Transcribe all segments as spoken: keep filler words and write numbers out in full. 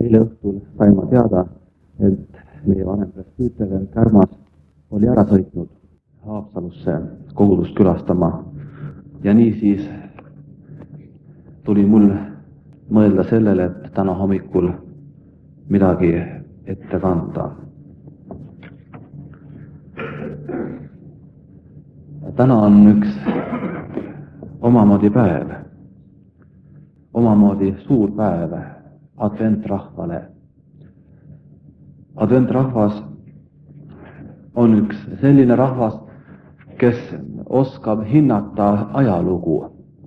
eile õhtul sain ma teada, et meie vanem presbüüter Kärmas oli ära sõitnud Haapsalusse kogudust külastama ja niisiis tuli mul mõelda sellele, et täna hommikul midagi ette kanda. Täna on üks omamoodi päev, omamoodi suur päev adventrahvale. Adventrahvas on üks selline rahvas, kes oskab hinnata ajalugu.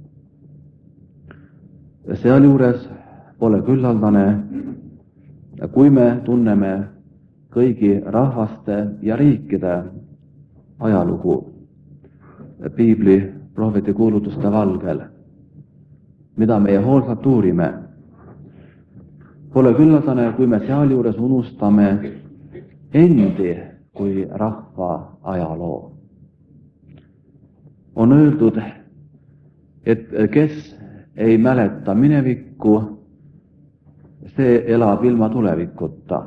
Sealjuures pole küllaldane, kui me tunneme kõigi rahvaste ja riikide ajalugu piibli prohveti kuulutuste valgel, mida meie hoolsalt uurime. Pole küllaldane, kui me sealjuures unustame endi kui rahva ajaloo. On öeldud, et kes ei mäleta minevikku, see elab ilma tulevikuta.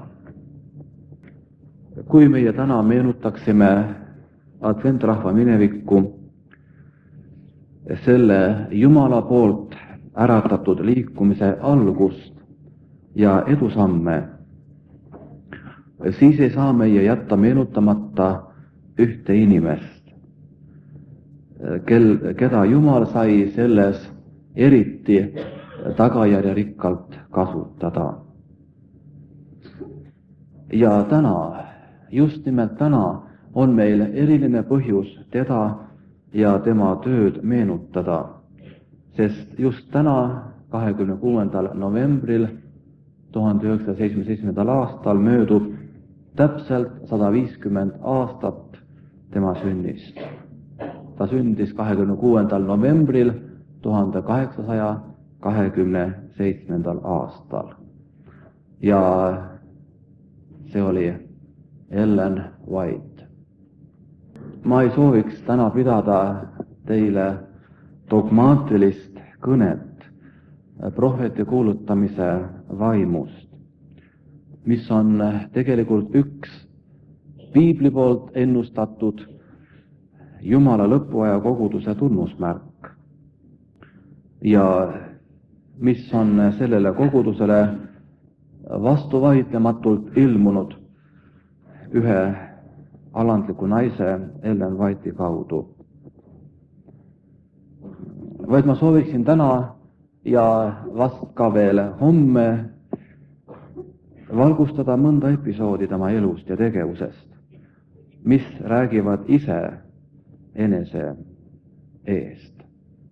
Kui meie täna meenutaksime adventrahva minevikku, selle Jumala poolt äratatud liikumise algust ja edusamme, siis ei saa meie jätta meenutamata ühte inimest, kel, keda Jumal sai selles eriti tagajärjerikkalt kasutada. Ja täna, just nimelt täna, on meil eriline põhjus teda ja tema tööd meenutada, sest just täna, kahekümne kuuendal novembril tuhande üheksasaja seitsmekümne seitsmendal aastal möödub täpselt sada viiskümmend aastat tema sünnist. Ta sündis kahekümne kuuendal novembril tuhande kaheksasaja kahekümne seitsmendal aastal. Ja see oli Ellen White. Ma ei sooviks täna pidada teile dogmaatilist kõnet prohveti kuulutamise vaimust, mis on tegelikult üks piibli poolt ennustatud Jumala lõpuaja koguduse tunnusmärk ja mis on sellele kogudusele vastuvaidlematult ilmunud ühe alandliku naise Ellen White'i kaudu. Vaid ma sooviksin täna ja vast ka veel homme valgustada mõnda episoodi tema elust ja tegevusest, mis räägivad ise enese eest.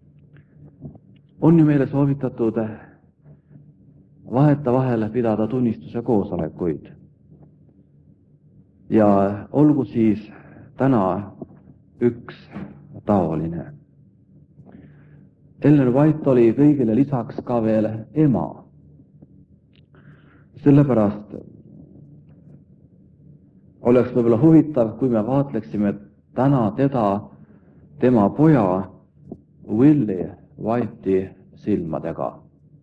On ju meile soovitatud vahetevahel pidada tunnistuse koosolekuid. Ja olgu siis täna üks taoline. Ellen White oli kõigile lisaks ka veel ema. Sellepärast oleks võib-olla huvitav, kui me vaatleksime täna teda, tema poja Willie White'i silmadega.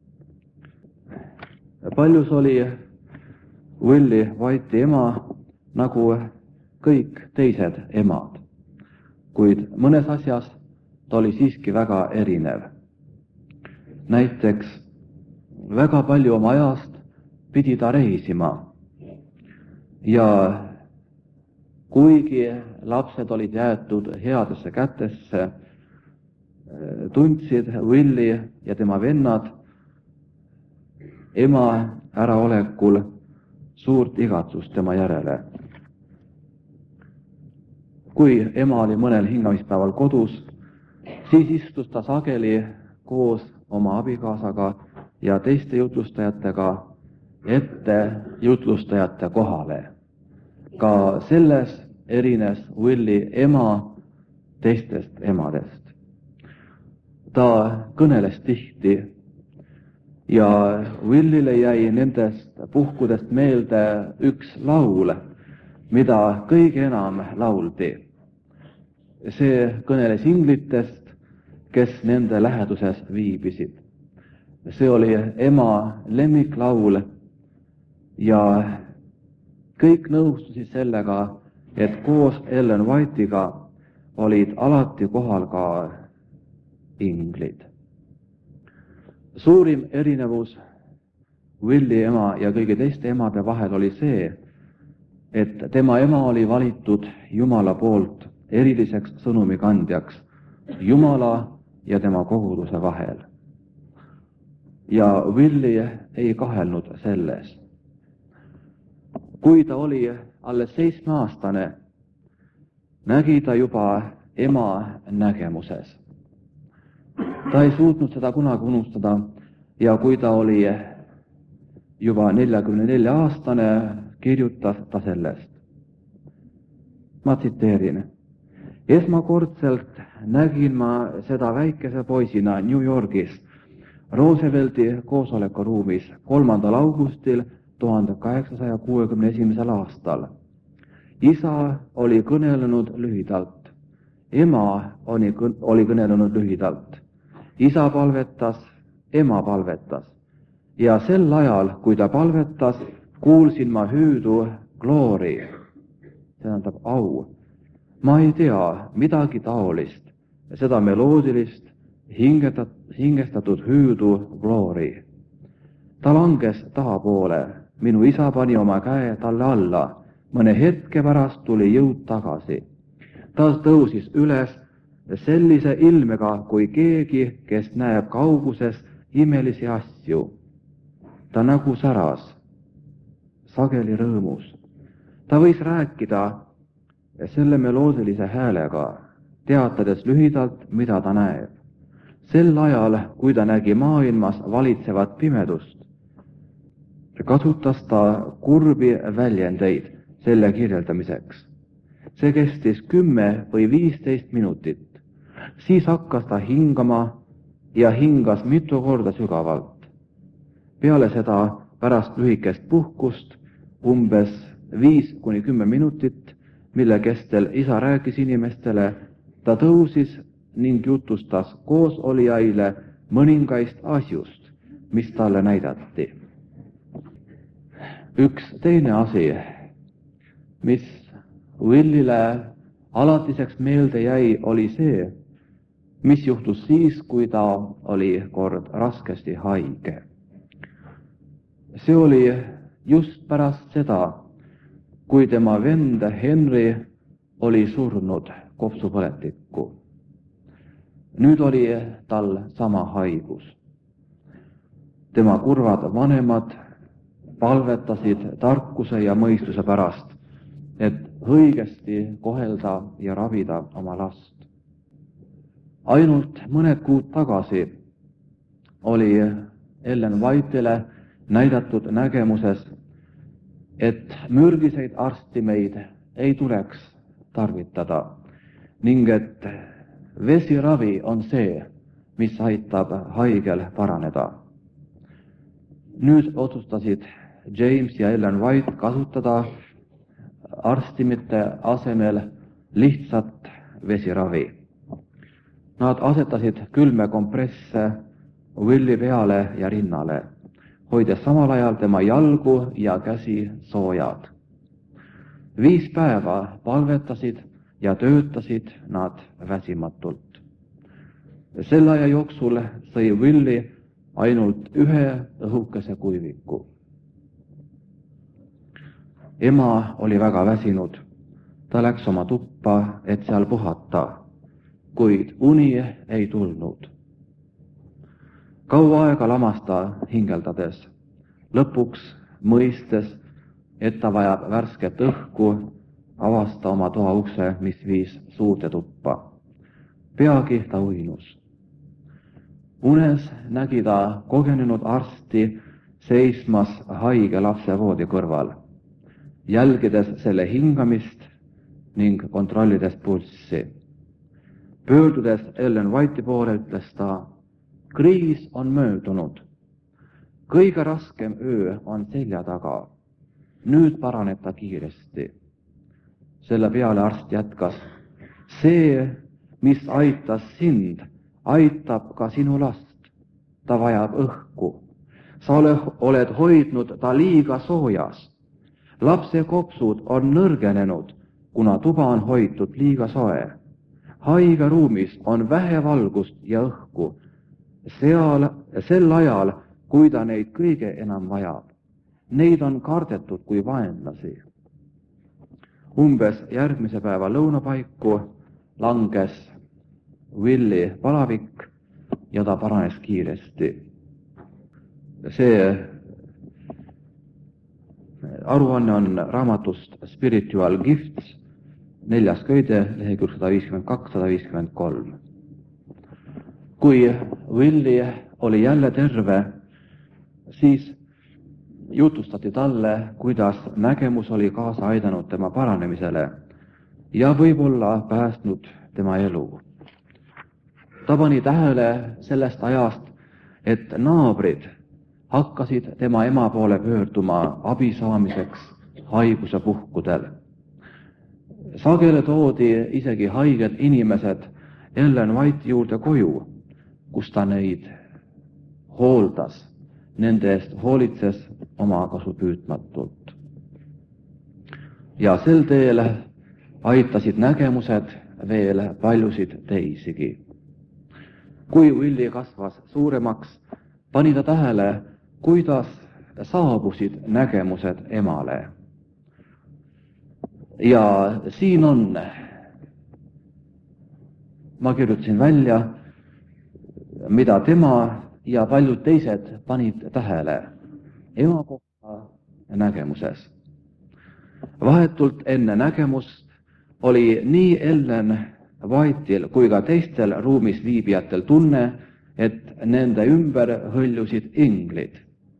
Paljus oli Willie White'i ema nagu kõik teised emad, kuid mõnes asjas ta oli siiski väga erinev. Näiteks väga palju oma ajast pidi ta reisima ja kuigi lapsed olid jäetud headesse kätesse, tundsid Willie ja tema vennad ema äraolekul suurt igatsust tema järele. Kui ema oli mõnel hingamispäeval kodus, siis istus ta sageli koos oma abikaasaga ja teiste jutlustajatega ette jutlustajate kohale. Ka selles erines Willie ema teistest emadest. Ta kõneles tihti ja Willile jäi nendest puhkudest meelde üks laul, mida kõige enam lauldi. See kõneles inglitest, kes nende läheduses viibisid. See oli ema lemmiklaul ja kõik nõustusid sellega, et koos Ellen White'iga olid alati kohal ka inglid. Suurim erinevus Willi ema ja kõigi teiste emade vahel oli see, et tema ema oli valitud Jumala poolt eriliseks sõnumikandjaks Jumala ja tema koguduse vahel. Ja Willi ei kahelnud selles. Kui ta oli alles seitsmeaastane, nägi ta juba ema nägemuses. Ta ei suutnud seda kunagi unustada ja kui ta oli juba neljakümne nelja aastane, kirjutas ta sellest. Ma tsiteerin. Esmakordselt nägin ma seda väikese poisina New Yorgis Roosevelti koosolekuruumis kolmandal augustil tuhande kaheksasaja kuuekümne esimesel aastal. Isa oli kõnelenud lühidalt. Ema oli, oli kõnelenud lühidalt. Isa palvetas, ema palvetas. Ja sel ajal, kui ta palvetas, kuulsin ma hüüdu glory, see tähendab au. Ma ei tea midagi taolist, seda meloodilist, hingestatud hüüdu glory. Ta langes tahapoole, minu isa pani oma käe talle alla, mõne hetke pärast tuli jõud tagasi. Ta tõusis üles sellise ilmega kui keegi, kes näeb kauguses imelisi asju. Ta nägu säras, sageli rõõmus. Ta võis rääkida selle meloodilise häälega, teatades lühidalt, mida ta näeb. Sel ajal, kui ta nägi maailmas valitsevat pimedust, kasutas ta kurbi väljendeid selle kirjeldamiseks. See kestis kümme või viisteist minutit. Siis hakkas ta hingama ja hingas mitu korda sügavalt. Peale seda, pärast lühikest puhkust, umbes viis kuni kümme minutit, mille kestel isa rääkis inimestele, ta tõusis ning jutustas koos olijaile mõningaist asjust, mis talle näidati. Üks teine asi, mis Willile alatiseks meelde jäi, oli see, mis juhtus siis, kui ta oli kord raskesti haige. See oli just pärast seda, kui tema vend Henry oli surnud kopsupõletikku. Nüüd oli tal sama haigus. Tema kurvad vanemad palvetasid tarkuse ja mõistuse pärast, et õigesti kohelda ja ravida oma last. Ainult mõned kuud tagasi oli Ellen White'ile näidatud nägemuses, et mürgiseid arstimeid ei tuleks tarvitada ning et vesiravi on see, mis aitab haigel paraneda. Nüüd otsustasid James ja Ellen White kasutada arstimite asemel lihtsat vesiravi. Nad asetasid külme kompresse Willi peale ja rinnale, hoides samal ajal tema jalgu ja käsi soojad. Viis päeva palvetasid ja töötasid nad väsimatult. Selle aja jooksul sõi Willi ainult ühe õhukese kuiviku. Ema oli väga väsinud. Ta läks oma tuppa, et seal puhata, kuid uni ei tulnud. Kaua aega lamas ta hingeldades, lõpuks mõistes, et ta vajab värsket õhku, avas ta oma toa ukse, mis viis suurde tuppa. Peagi ta uinus. Unes nägi ta kogenenud arsti seismas haige lapse voodi kõrval, jälgides selle hingamist ning kontrollides pulssi. Pöördudes Ellen White'i poole, ütles ta, kriis on möödunud. Kõige raskem öö on selja taga. Nüüd paraneb ta kiiresti. Selle peale arst jätkas, see, mis aitas sind, aitab ka sinu last. Ta vajab õhku. Sa oled hoidnud ta liiga soojas. Lapse kopsud on nõrgenenud, kuna tuba on hoitud liiga soe. Haige ruumis on vähe valgust ja õhku, seal, sel ajal, kui ta neid kõige enam vajab. Neid on kardetud kui vaenlasi. Umbes järgmise päeva lõunapaiku langes Willi palavik ja ta paranes kiiresti. See aruanne on raamatust Spiritual Gifts, neljas köide, lehekülg sada viiskümmend kaks sada viiskümmend kolm. Kui Willi oli jälle terve, siis jutustati talle, kuidas nägemus oli kaasa aidanud tema paranemisele ja võib-olla päästnud tema elu. Ta pani tähele sellest ajast, et naabrid hakkasid tema ema poole pöörduma abi saamiseks haiguse puhkudel. Sageli toodi isegi haiged inimesed Ellen White juurde koju, kus ta neid hooldas, nende eest hoolitses oma kasu püütmatult. Ja sel teel aitasid nägemused veel paljusid teisigi. Kui Willi kasvas suuremaks, pani ta tähele, kuidas saabusid nägemused emale. Ja siin on, ma kirjutasin välja, mida tema ja paljud teised panid tähele ema kohta nägemuses. Vahetult enne nägemust oli nii Ellen White'il kui ka teistel ruumis viibijatel tunne, et nende ümber hõljusid inglid.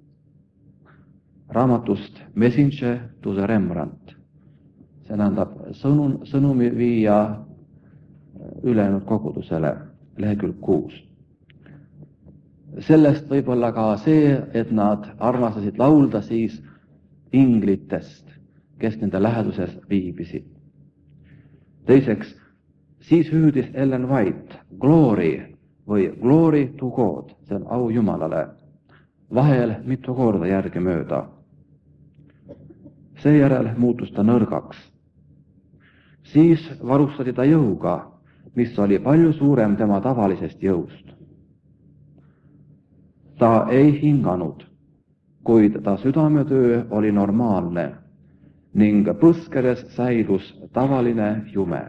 Raamatust Messenger to the Rembrandt. See tähendab sõnum, sõnumi viia ülejäänud kogudusele, lehekülg kuus. Sellest võib olla ka see, et nad armastasid laulda siis inglitest, kes nende läheduses viibisid. Teiseks, siis hüüdis Ellen White glory või glory to God, see on au Jumalale, vahel mitu korda järgi mööda. Seejärel muutus ta nõrgaks. Siis varustati ta jõuga, mis oli palju suurem tema tavalisest jõust. Ta ei hinganud, kuid ta südametöö oli normaalne ning põskedes säilus tavaline jume.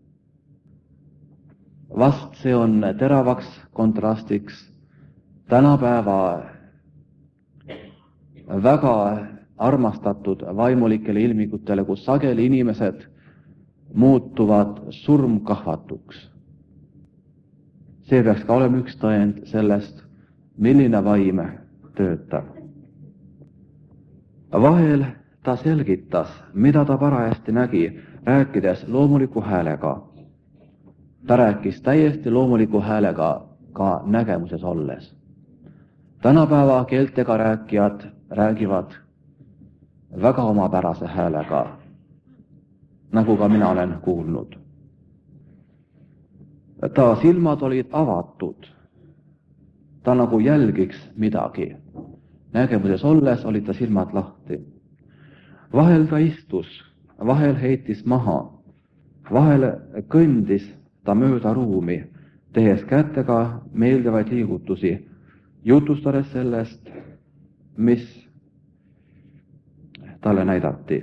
Vast see on teravaks kontrastiks tänapäeva väga armastatud vaimulikele ilmingutele, kus sageli inimesed muutuvad surmkahvatuks. See peaks ka olema üks tõend sellest, milline vaim töötab. Vahel ta selgitas, mida ta parajasti nägi, rääkides loomuliku häälega. Ta rääkis täiesti loomuliku häälega ka nägemuses olles. Tänapäeva keeltega rääkijad räägivad väga omapärase häälega, nagu ka mina olen kuulnud. Ta silmad olid avatud, ta nagu jälgiks midagi. Nägemuses olles olid ta silmad lahti. Vahel ta istus, vahel heitis maha, vahel kõndis ta mööda ruumi, tehes kätega meeldivaid liigutusi, jutustades sellest, mis talle näidati.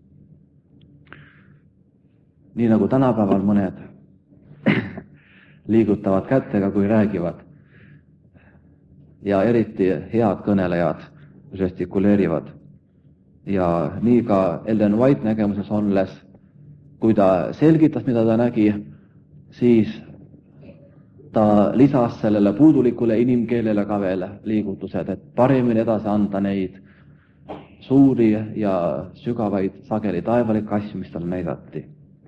Nii nagu tänapäeval mõned liigutavad kätega, kui räägivad. Ja eriti head kõnelejad žestikuleerivad. Ja nii ka Ellen White nägemuses olles, kui ta selgitas, mida ta nägi, siis ta lisas sellele puudulikule inimkeelele ka veel liigutused, et paremini edasi anda neid suuri ja sügavaid sageli taevalikke asju, mis talle näidati.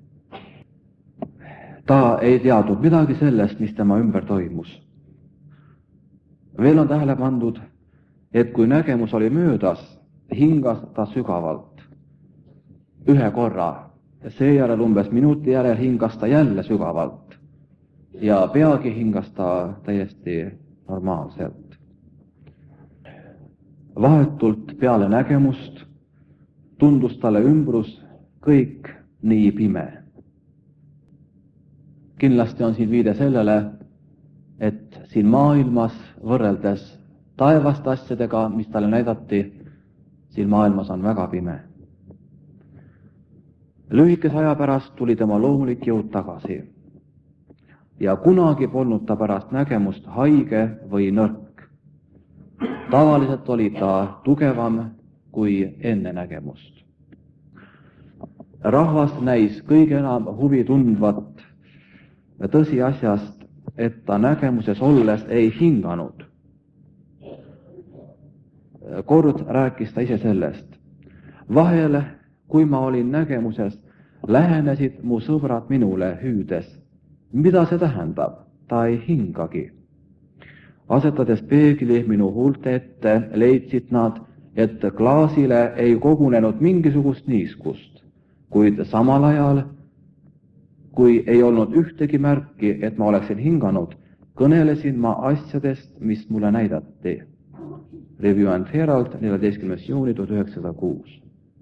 Ta ei teadnud midagi sellest, mis tema ümber toimus. Veel on tähele pandud, et kui nägemus oli möödas, hingas ta sügavalt ühe korra ja seejärel umbes minuti järel hingas ta jälle sügavalt ja peagi hingas ta täiesti normaalselt. Vahetult peale nägemust tundus talle ümbrus kõik nii pime. Kindlasti on siin viide sellele, et siin maailmas võrreldes taevaste asjadega, mis talle näidati, siin maailmas on väga pime. Lühikese aja pärast tuli tema loomulik jõud tagasi ja kunagi polnud ta pärast nägemust haige või nõrk. Tavaliselt oli ta tugevam kui enne nägemust. Rahvas näis kõige enam huvi tundvat tõsiasjast, et ta nägemuses olles ei hinganud. Kord rääkis ta ise sellest. Vahel, kui ma olin nägemuses, lähenesid mu sõbrad minule hüüdes. Mida see tähendab? Ta ei hingagi. Asetades peegli minu huulte ette, leidsid nad, et klaasile ei kogunenud mingisugust niiskust, kuid samal ajal, kui ei olnud ühtegi märki, et ma oleksin hinganud, kõnelesin ma asjadest, mis mulle näidati. Review and Herald, neljateistkümnes juuni tuhat üheksasada kuus.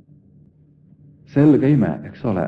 Selge ime, eks ole.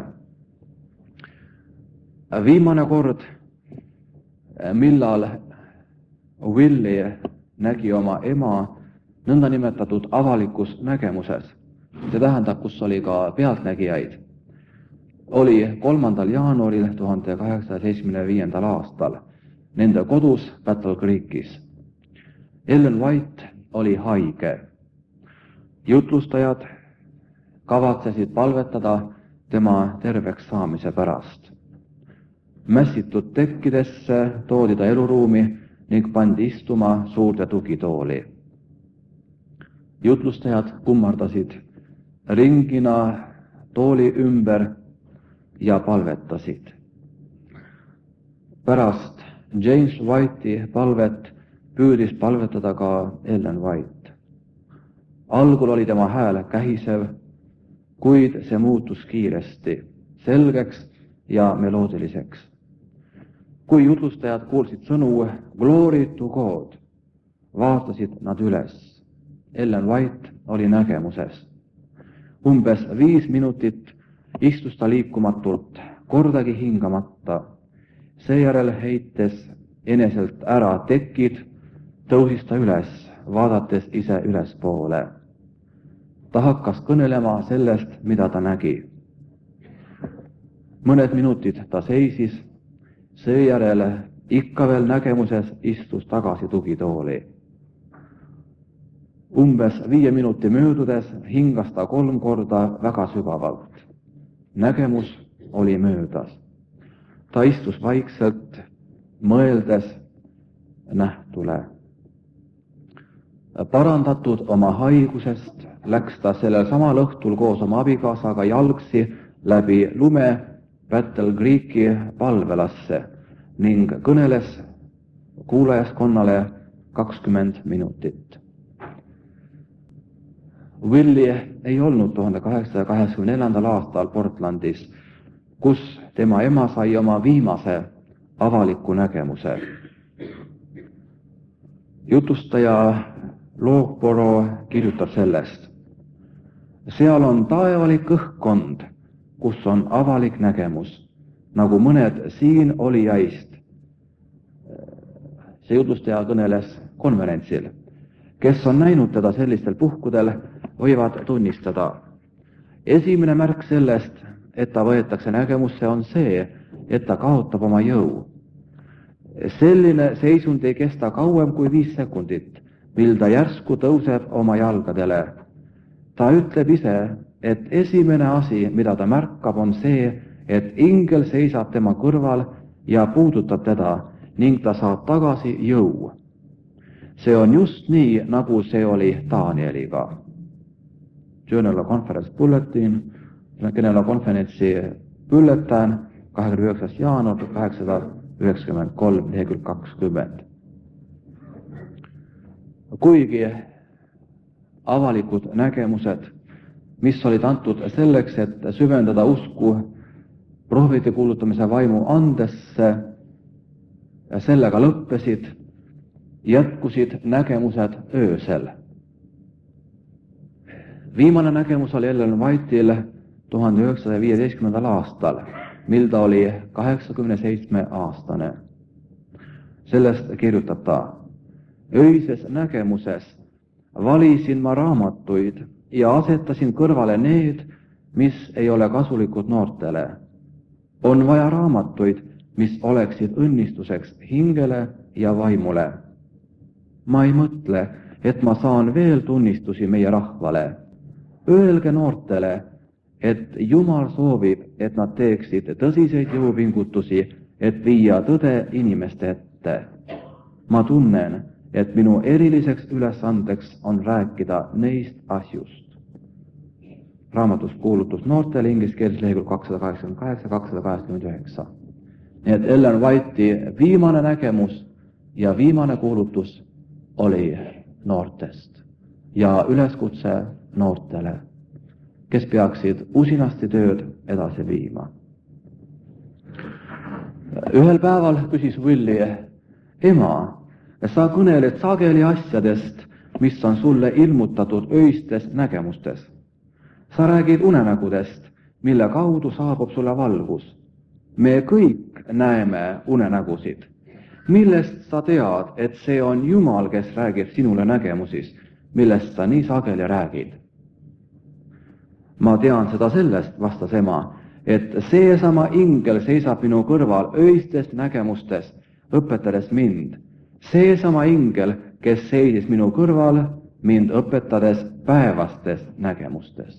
Viimane kord, millal Willi nägi oma ema nõndanimetatud avalikus nägemuses, see tähendab, kus oli ka pealtnägijaid, oli kolmandal jaanuaril tuhande kaheksasaja seitsmekümne viiendal aastal nende kodus Battle Creekis. Ellen White oli haige. Jutlustajad kavatsesid palvetada tema terveks saamise pärast. Mässitud tekkidesse toodi ta eluruumi ning pandi istuma suurde tugitooli. Jutlustajad kummardasid ringina tooli ümber ja palvetasid. Pärast James White'i palvet püüdis palvetada ka Ellen White. Algul oli tema hääl kähisev, kuid see muutus kiiresti, selgeks ja meloodiliseks. Kui jutlustajad kuulsid sõnu Glory to God, vaatasid nad üles. Ellen White oli nägemuses. Umbes viis minutit istus ta liikumatult, kordagi hingamata. Seejärel heites eneselt ära tekid, tõusis ta üles, vaadates ise ülespoole. Ta hakkas kõnelema sellest, mida ta nägi. Mõned minutid ta seisis, seejärel ikka veel nägemuses istus tagasi tugitooli. Umbes viie minuti möödudes hingas ta kolm korda väga sügavalt. Nägemus oli möödas. Ta istus vaikselt, mõeldes nähtule. Parandatud oma haigusest läks ta sellel samal õhtul koos oma abikaasaga jalgsi läbi lume Battle Creeki palvelasse ning kõneles kuulajaskonnale kakskümmend minutit. Willi ei olnud tuhande kaheksasaja kaheksakümne neljandal aastal Portlandis, kus tema ema sai oma viimase avaliku nägemuse. Jutustaja Loughborough kirjutab sellest. Seal on taevalik õhkkond, kus on avalik nägemus, nagu mõned siin olijaist. See jutlustaja kõneles konverentsil. Kes on näinud teda sellistel puhkudel, võivad tunnistada. Esimene märk sellest, et ta võetakse nägemusse, on see, et ta kaotab oma jõu. Selline seisund ei kesta kauem kui viis sekundit, mil ta järsku tõuseb oma jalgadele. Ta ütleb ise, et esimene asi, mida ta märkab, on see, et ingel seisab tema kõrval ja puudutab teda ning ta saab tagasi jõu. See on just nii, nagu see oli Danieliga. Journal of Conference Bulletin, General konverentsi bülletään, kahekümne üheksas jaanuar tuhat kaheksasada üheksakümmend kolm, lehekülg kakskümmend. Kuigi avalikud nägemused, mis olid antud selleks, et süvendada usku prohveti kuulutamise vaimu andesse, sellega lõppesid, jätkusid nägemused öösel. Viimane nägemus oli Ellen White'il tuhande üheksasaja viieteistkümnendal aastal, mil ta oli kaheksakümne seitsme aastane. Sellest kirjutab ta: öises nägemuses valisin ma raamatuid ja asetasin kõrvale need, mis ei ole kasulikud noortele. On vaja raamatuid, mis oleksid õnnistuseks hingele ja vaimule. Ma ei mõtle, et ma saan veel tunnistusi meie rahvale. Öelge noortele, et Jumal soovib, et nad teeksid tõsiseid jõupingutusi, et viia tõde inimeste ette. Ma tunnen, et minu eriliseks ülesandeks on rääkida neist asjust. Raamatus Kuulutus noortele inglise keeles lehekülg kakssada kaheksakümmend kaheksa kakssada kaheksakümmend üheksa. Nii et Ellen White'i viimane nägemus ja viimane kuulutus oli noortest ja üleskutse noortele, kes peaksid usinasti tööd edasi viima. Ühel päeval küsis Willi: ema, sa kõneled sageli asjadest, mis on sulle ilmutatud öistes nägemustes. Sa räägid unenägudest, mille kaudu saabub sulle valgus. Me kõik näeme unenägusid. Millest sa tead, et see on Jumal, kes räägib sinule nägemusis, millest sa nii sageli räägid? Ma tean seda sellest, vastas ema, et seesama ingel seisab minu kõrval öistes nägemustes, õpetades mind. Seesama ingel, kes seisis minu kõrval, mind õpetades päevastes nägemustes.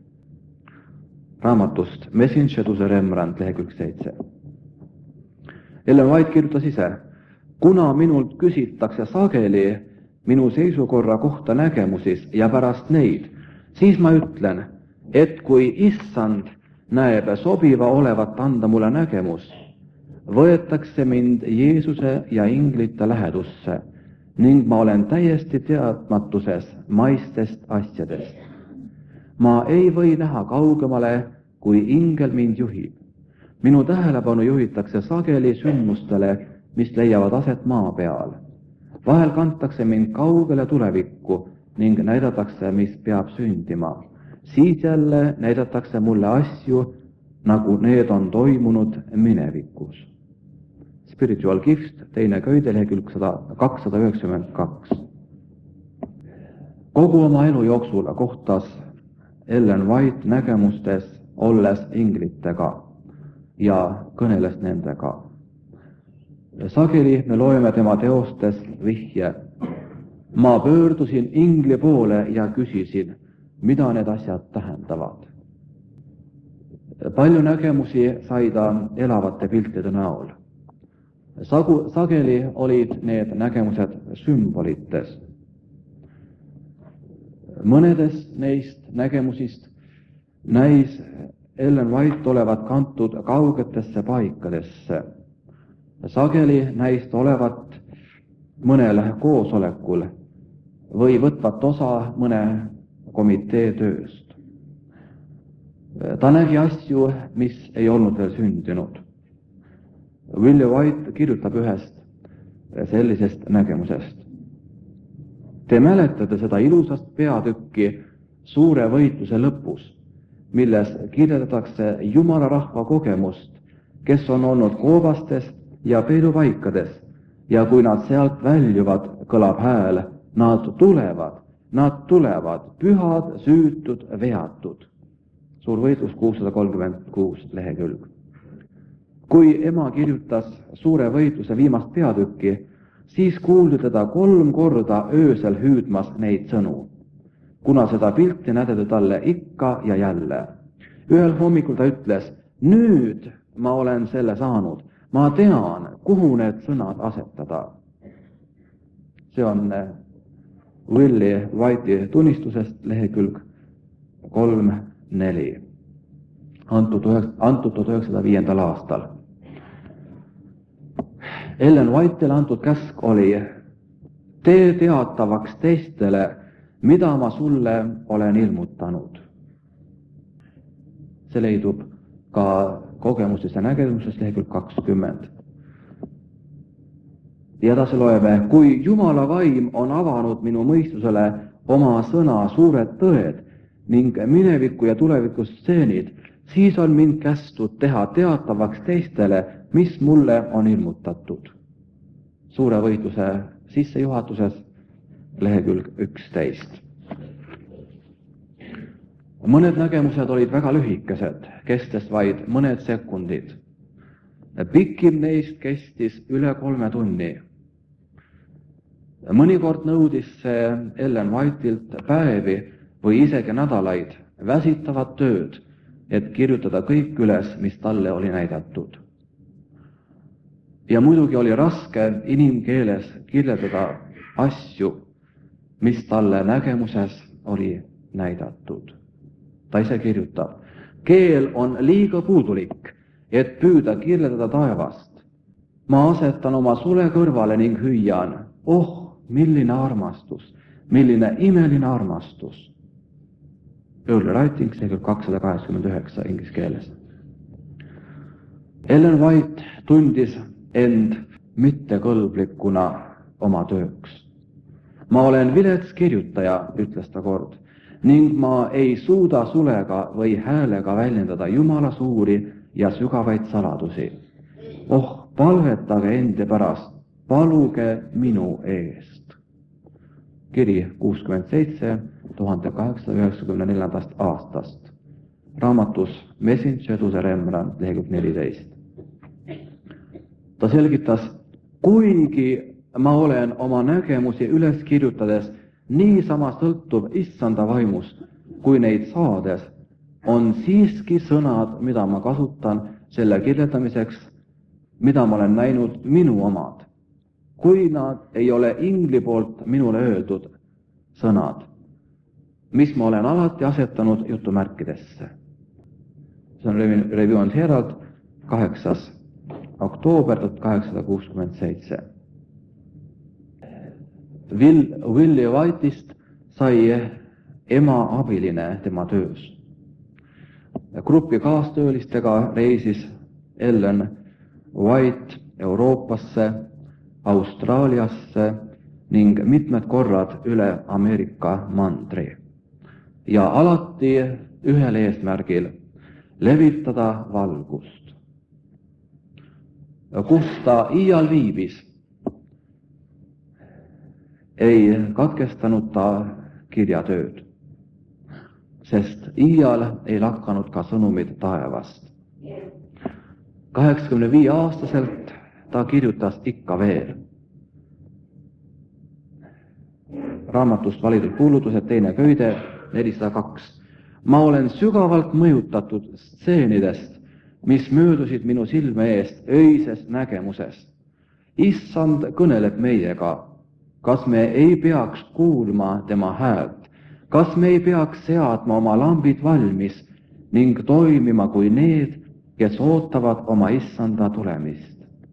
Raamatust Messenger to the Rembrandt lehekülg seitse. Ellen White kirjutas ise: kuna minult küsitakse sageli minu seisukorra kohta nägemusis ja pärast neid, siis ma ütlen, et kui issand näeb sobiva olevat anda mulle nägemus, võetakse mind Jeesuse ja inglite lähedusse ning ma olen täiesti teadmatuses maistest asjadest. Ma ei või näha kaugemale, kui ingel mind juhib. Minu tähelepanu juhitakse sageli sündmustele, mis leiavad aset maa peal. Vahel kantakse mind kaugele tulevikku ning näidatakse, mis peab sündima. Siis jälle näidatakse mulle asju, nagu need on toimunud minevikus. Spiritual Gift, teine köide, lehekülg kakssada üheksakümmend kaks. Kogu oma elu jooksul kohtas Ellen White nägemustes, olles inglitega ja kõneles nendega. Sageli me loeme tema teostes vihje: ma pöördusin ingli poole ja küsisin, mida need asjad tähendavad. Palju nägemusi sai ta elavate piltide näol. Sagu, sageli olid need nägemused sümbolites. Mõnedes neist nägemusist näis Ellen White olevat kantud kaugetesse paikadesse. Sageli näist olevat mõnel koosolekul või võtvat osa mõne komitee tööst. Ta nägi asju, mis ei olnud veel sündinud. Willi White kirjutab ühest sellisest nägemusest. Te mäletate seda ilusast peatükki suure võitluse lõpus, milles kirjeldatakse Jumala rahva kogemust, kes on olnud koobastes ja peidupaikades, ja kui nad sealt väljuvad, kõlab hääl: nad tulevad, nad tulevad, pühad, süütud, veatud. Suur võitlus kuussada kolmkümmend kuus lehekülg. Kui ema kirjutas suure võitluse viimast peatükki, siis kuuldi teda kolm korda öösel hüüdmas neid sõnu, kuna seda pilti nädati talle ikka ja jälle. Ühel hommikul ta ütles: nüüd ma olen selle saanud, ma tean, kuhu need sõnad asetada. See on Willi White'i tunnistusest lehekülg kolm neli, antud tuhat üheksasada viiendal aastal. Ellen White'ile antud käsk oli: tee teatavaks teistele, mida ma sulle olen ilmutanud. See leidub ka kogemustes ja nägemuses lehekülg kakskümmend. Ja edasi loeme: kui Jumala vaim on avanud minu mõistusele oma sõna suured tõed, ning mineviku ja tuleviku stseenid, siis on mind kästud teha teatavaks teistele, mis mulle on ilmutatud. Suure võitluse sissejuhatuses lehekülg üksteist. Mõned nägemused olid väga lühikesed, kestes vaid mõned sekundid. Pikim neist kestis üle kolme tunni. Mõnikord nõudis see Ellen Whiteilt päevi või isegi nädalaid väsitavat tööd, et kirjutada kõik üles, mis talle oli näidatud. Ja muidugi oli raske inimkeeles kirjeldada asju, mis talle nägemuses oli näidatud. Ta ise kirjutab, keel on liiga puudulik, et püüda kirjeldada taevast. Ma asetan oma sule kõrvale ning hüüan, oh, milline armastus, milline imeline armastus. Early Writing, lehekülg kakssada kaheksakümmend üheksa inglise keeles. Ellen White tundis end mittekõlblikuna oma tööks. Ma olen vilets kirjutaja, ütles ta kord, ning ma ei suuda sulega või häälega väljendada Jumala suuri ja sügavaid saladusi. Oh, palvetage ende pärast, paluge minu eest. Kiri kuuskümmend seitse tuhande kaheksasada üheksakümne neljandast aastast. Raamatus Messenger to the Rembrandt, lehekülg neliteist. Ta selgitas, kuigi ma olen oma nägemusi üles kirjutades niisama sõltuv issanda vaimust, kui neid saades, on siiski sõnad, mida ma kasutan selle kirjeldamiseks, mida ma olen näinud minu omad, kui nad ei ole ingli poolt minule öeldud sõnad, mis ma olen alati asetanud jutumärkidesse. See on Review and Herald, kaheksas oktoober tuhat kaheksasada kuuskümmend seitse. Will, Willie White'ist sai ema abiline tema töös. Gruppi kaastöölistega reisis Ellen White Euroopasse, Austraaliasse ning mitmed korrad üle Ameerika mandri. Ja alati ühel eesmärgil levitada valgust. Kus ta iial viibis, ei katkestanud ta kirjatööd, sest iial ei lakanud ka sõnumid taevast. kaheksakümne viie aastaselt ta kirjutas ikka veel. Raamatust valitud kuulutused, teine köide, nelisada kaks. Ma olen sügavalt mõjutatud stseenidest, mis möödusid minu silme eest öises nägemuses. Issand kõneleb meiega. Kas me ei peaks kuulma tema häält? Kas me ei peaks seadma oma lambid valmis ning toimima kui need, kes ootavad oma issanda tulemist?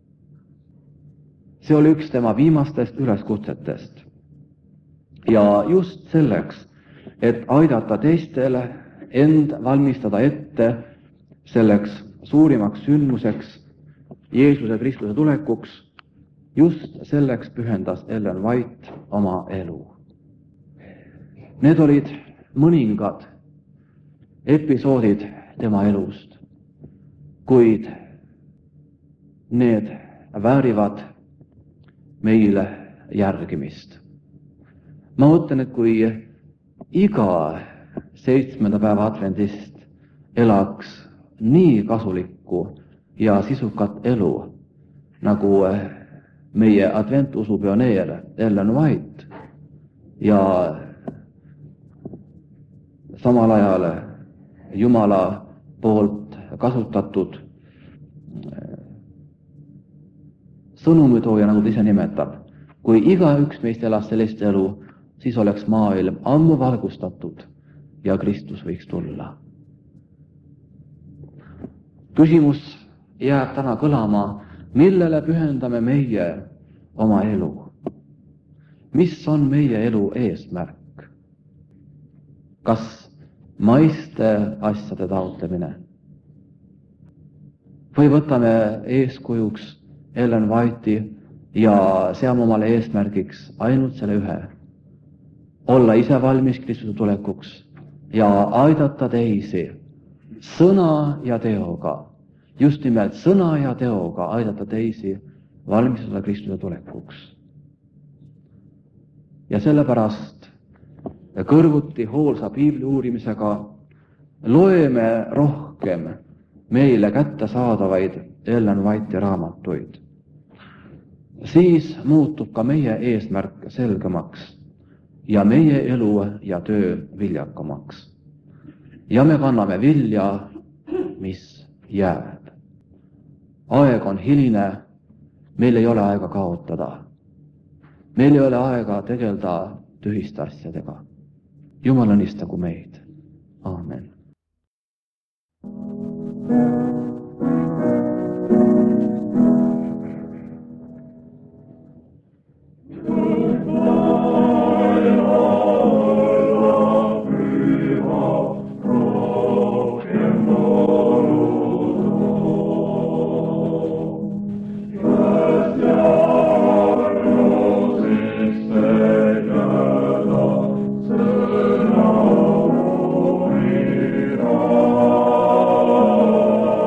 See oli üks tema viimastest üleskutsetest. Ja just selleks, et aidata teistele end valmistada ette selleks suurimaks sündmuseks, Jeesuse Kristuse tulekuks, just selleks pühendas Ellen White oma elu. Need olid mõningad episoodid tema elust, kuid need väärivad meile järgimist. Ma mõtlen, et kui iga seitsmenda päeva adventist elaks nii kasulikku ja sisukat elu, nagu meie adventusu pioneer Ellen White ja samal ajal Jumala poolt kasutatud sõnumitooja, nagu ta ise nimetab. Kui igaüks meist elas sellist elu, siis oleks maailm ammu valgustatud ja Kristus võiks tulla. Küsimus jääb täna kõlama, millele pühendame meie oma elu? Mis on meie elu eesmärk? Kas maiste asjade taotlemine? Või võtame eeskujuks Ellen White'i ja seame omale eesmärgiks ainult selle ühe? Olla ise valmis Kristuse tulekuks ja aidata teisi sõna ja teoga, just nimelt sõna ja teoga aidata teisi valmistada Kristuse tulekuks. Ja sellepärast kõrvuti hoolsa piibli uurimisega loeme rohkem meile kättesaadavaid Ellen White'i raamatuid. Siis muutub ka meie eesmärk selgemaks ja meie elu ja töö viljakamaks. Ja me kanname vilja, mis jääb. Aeg on hiline, meil ei ole aega kaotada. Meil ei ole aega tegelda tühiste asjadega. Jumal õnnistagu meid. Aamen. Oh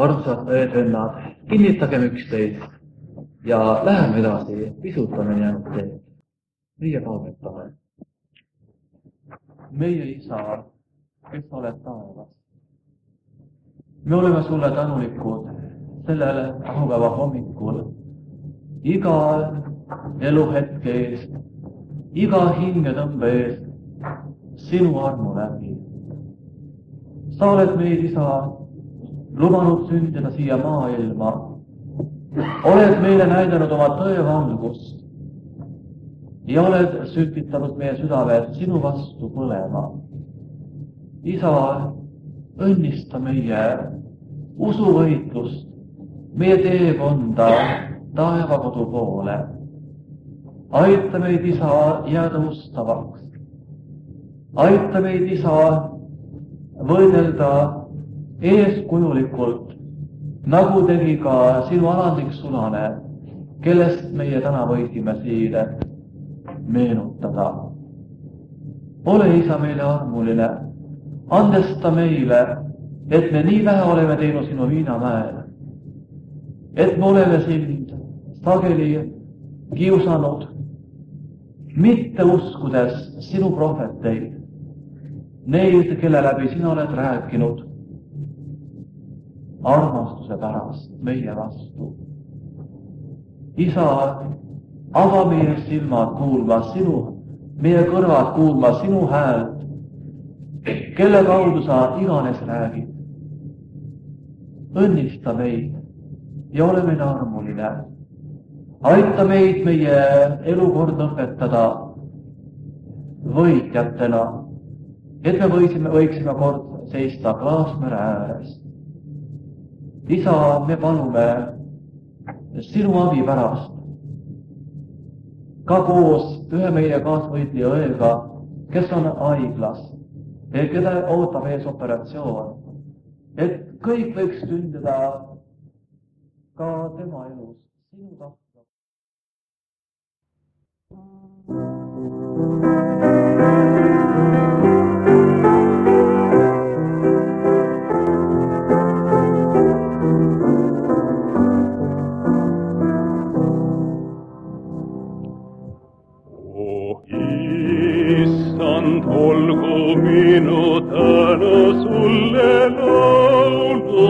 armsad õed-vennad, kinnitagem üksteist ja läheme edasi, pisutame jäänud teed. Meie palvetame. Meie Isa, kes oled taevas. Me oleme sulle tänulikud sellel rahupäeva hommikul, iga eluhetke eest, iga hingetõmbe eest, sinu armu läbi. Sa oled meid, Isa, lubanud sündida siia maailma. Oled meile näidanud oma tõevalgust ja oled sütitanud meie südamed sinu vastu põlema. Isa, õnnista meie usuvõitlust, meie teekonda taevakodu poole. Aita meid, Isa, jääda ustavaks. Aita meid, Isa, võidelda eeskujulikult, nagu tegi ka sinu alandlik sulane, kellest meie täna võisime siin meenutada. Ole, Isa, meile armuline, andesta meile, et me nii vähe oleme teinud sinu viinamäel, et me oleme sind sageli kiusanud, mitte uskudes sinu prohveteid, neid, kelle läbi sina oled rääkinud armastuse pärast meie vastu. Isa, ava meie silmad kuulma sinu, meie kõrvad kuulma sinu häält, kelle kaudu sa iganes räägid. Õnnista meid ja ole meile armuline. Aita meid meie elukord õpetada võitjatena, et me võisime, võiksime kord seista Klaasmere ääres. Isa, me palume sinu abi pärast, ka koos ühe meie kaasvõitleja õega, kes on haiglas, keda ootab ees operatsioon, et kõik võiks sündida ka tema elus sinu tahtel. Olgu minu tänu sulle laulu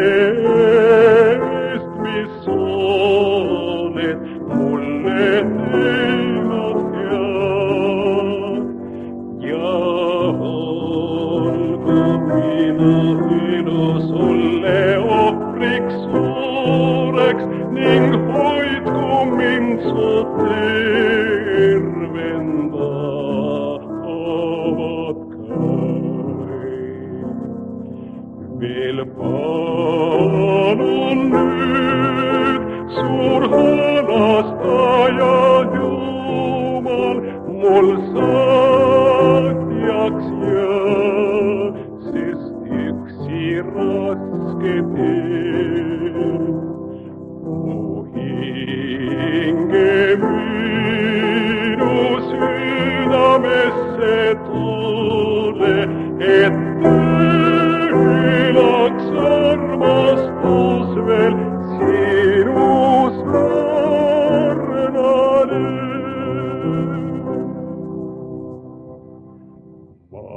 seest, mis oled mulle teinud head. Ja olgu minu minu sulle ohvriks suureks ning hoidku mind su tervenda. Veel palun nüüd, suur halastaja Jumal, mul saatjaks jää, sest üksi raske teeb. Mu hinge minu südamesse tule, et elaks armastus veel sinus varnane. Ma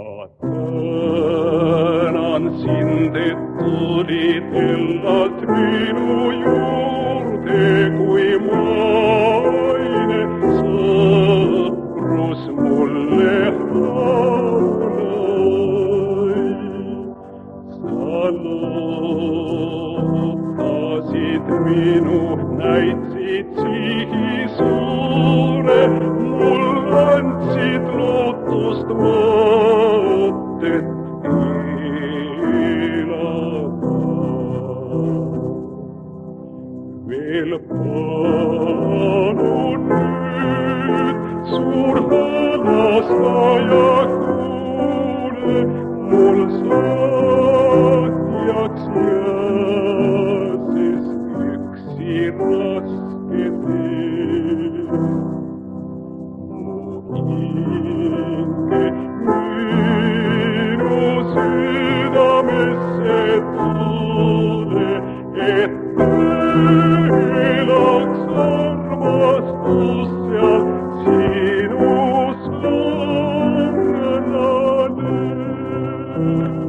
tänan sind, et tulid ellalt minu juurde, kui maine sõprus mulle lootasid minu, näitsid sihi suure, mul andsid lootust mõtet elada. Veel palun nüüd, suur halastaja kuule, mul saatjaks jää, sest üksi raske teeb. Mu hinge minu südamesse tule, Thank you.